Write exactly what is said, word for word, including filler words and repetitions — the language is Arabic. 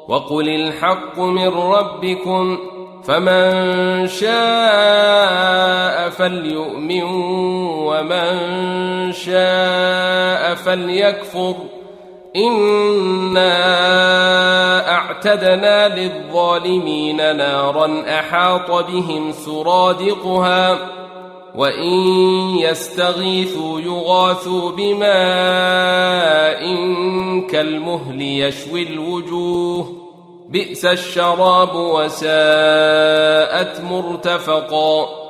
وقل الحق من ربكم فمن شاء فليؤمن ومن شاء فليكفر إنا أعتدنا للظالمين نارا أحاط بهم سرادقها وإن يستغيثوا يغاثوا بماء كالمهل يشوي الوجوه بئس الشراب وساءت مرتفقا